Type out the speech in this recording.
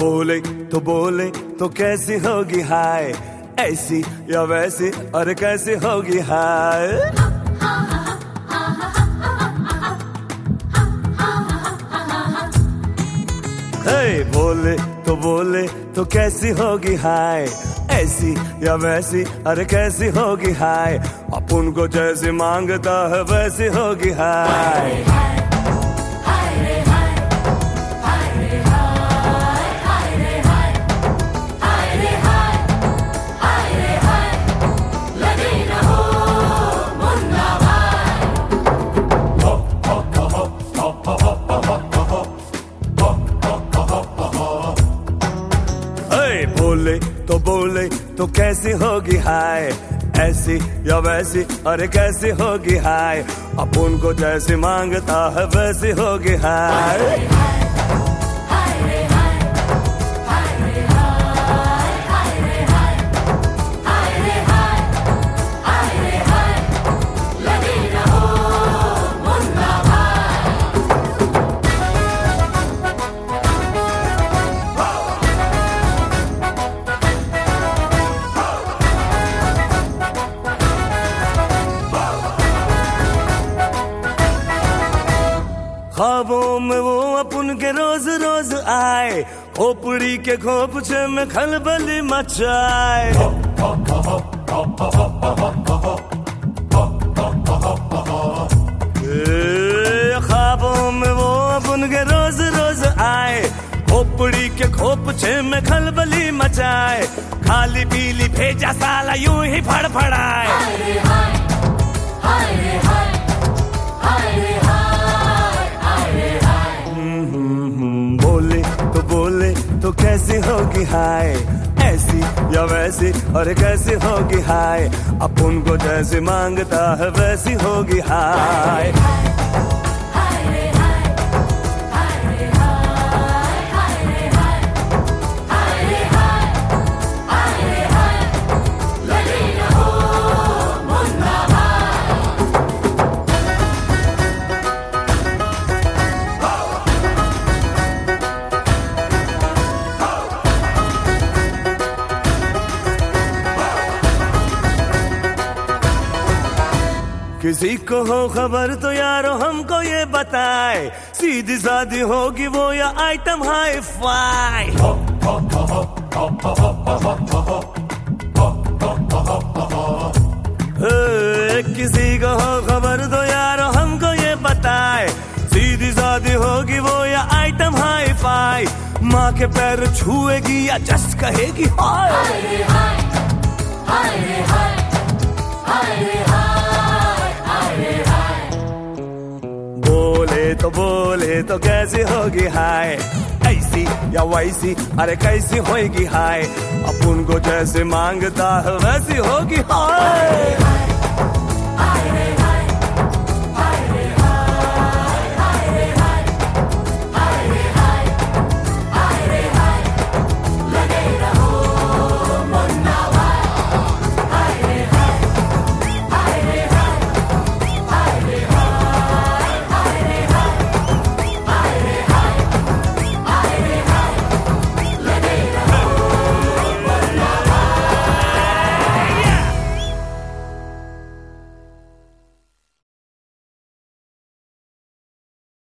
बोले तो कैसी होगी हाय, ऐसी या वैसी, अरे कैसी होगी हाय। बोले तो कैसी होगी हाय, ऐसी या वैसी, अरे कैसी होगी हाय। अपन को जैसी मांगता है वैसी होगी हाय। बोले तो कैसी होगी हाय, ऐसी या वैसी, अरे कैसी होगी हाय। अपन को जैसी मांगता है वैसी होगी हाय। ख्वाबों में वो अपन के रोज रोज आए, खोपड़ी के खोपचे में खलबली मचाए। ख्वाबों में वो अपन के रोज रोज आए, खोपड़ी के खोपचे में खलबली मचाए। खाली पीली भेजा साला यूं ही फड़फड़ाए। बोले तो कैसी होगी हाय, ऐसी या वैसी, अरे कैसी होगी हाय। अपन को जैसी मांगता है वैसी होगी हाय। किसी को हो खबर तो यारो हमको ये बताए, सीधी सादी होगी वो या आइटम हाई फाई। किसी को हो खबर तो यारो हमको ये बताए, सीधी सादी होगी वो या आइटम हाई फाई। माँ के पैर छुएगी या जस्ट कहेगी हाय। बोले तो कैसी होगी हाय, ऐसी या वैसी, अरे कैसी होगी हाय। अपन को जैसे मांगता है वैसी होगी हाय।